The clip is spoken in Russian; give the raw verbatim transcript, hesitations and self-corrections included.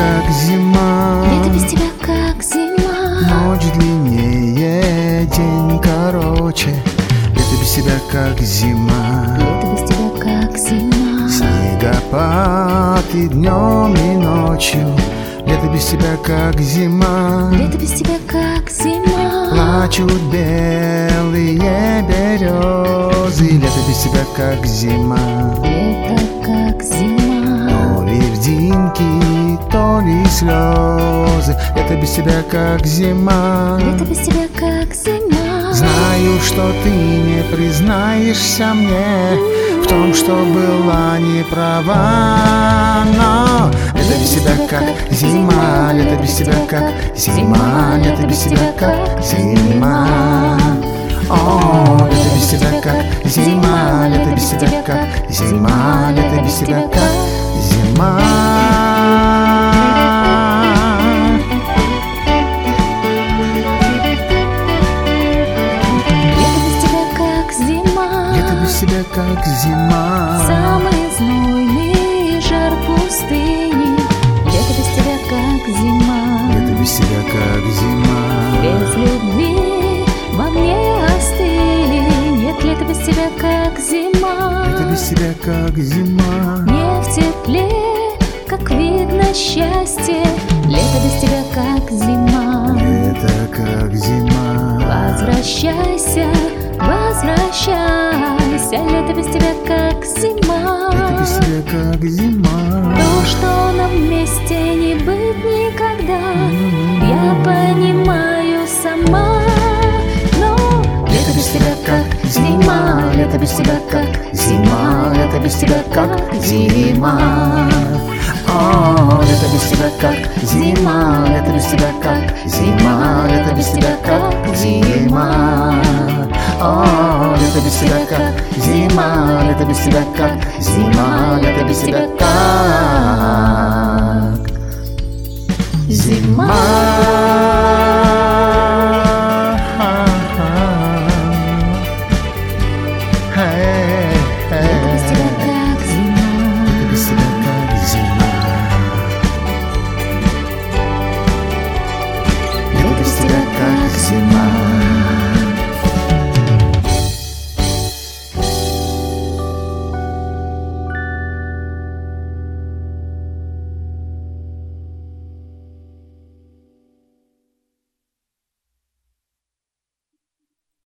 как зима, лето без тебя как зима, ночь длиннее, день короче. Лето без тебя как зима, лето без тебя как зима, снегопад и днем, и ночью. Лето без тебя как зима, лето без тебя как зима, плачут белые березы. Лето без тебя как зима, лето как зима, то ли льдинки, то ли слезы. Лето без тебя как зима, лето без тебя как зима. знаю, что ты не признаешься мне в том, что была не права, но лето без тебя как зима, лето без тебя как зима, лето без тебя как зима. О, лето без тебя как зима, лето без тебя как зима, лето без тебя как зима. Себя как зима, самый знойный жар пустыни. Лето без тебя как зима, лето без тебя как зима, без любви во мне остыли. Нет, лето без тебя как зима, лето без тебя как зима, не в тепле, как видно счастье. Лето без тебя как зима, лето как зима. Возвращайся, возвращайся. Лето без тебя как зима, лето без тебя как зима. То, что нам вместе не быть никогда, я понимаю сама. Но лето без тебя как зима, лето без тебя как зима, лето без тебя как зима. О, лето без тебя как зима, лето без тебя как зима, лето без тебя как зима. О, лето без тебя как зима, лето без тебя как зима, лето без тебя как